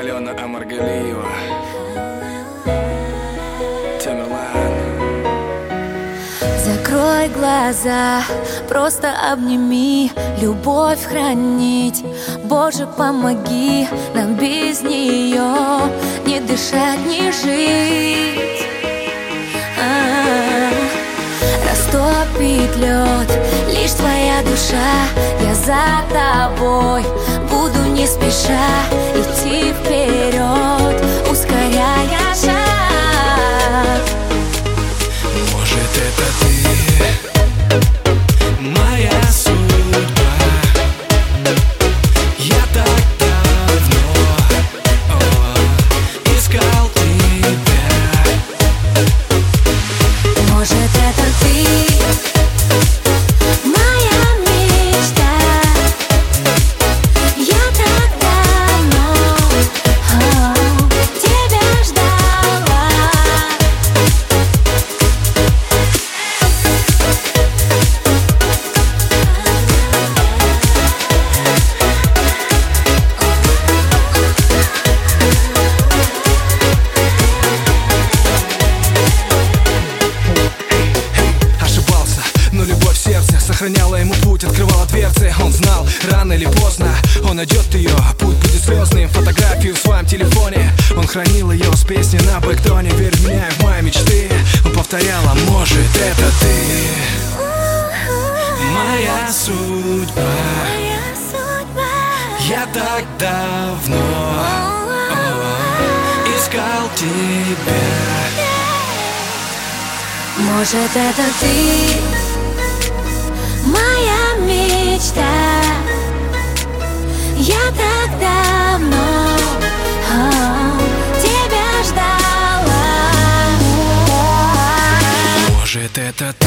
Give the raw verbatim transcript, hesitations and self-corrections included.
Алена Амаргалиева, Тамерлан. Закрой глаза, просто обними, любовь хранить. Боже, помоги нам без нее не дышать, не жить. А-а-а. Растопит лед лишь твоя душа. Я за тобой буду не спеша идти вперед, ускоряя шаг. Может, это ты, моя судьба. Я так давно о, искал тебя. Может, это ты, моя мечта. Я так давно о, тебя ждала. Ошибался, но любовь в сердце сохраняла ему путь, открывала дверцы. Он знал, рано или поздно он найдет ее. Путь будет слезным, фотографию в своем телефоне он хранил ее с песней на бэктоне. Верь в меня и в мои мечты. Он повторял: а может, это ты, моя судьба. Моя судьба. Я так давно о, искал тебя. Может, это ты, моя мечта. Я так давно о, тебя ждала. Может, это ты,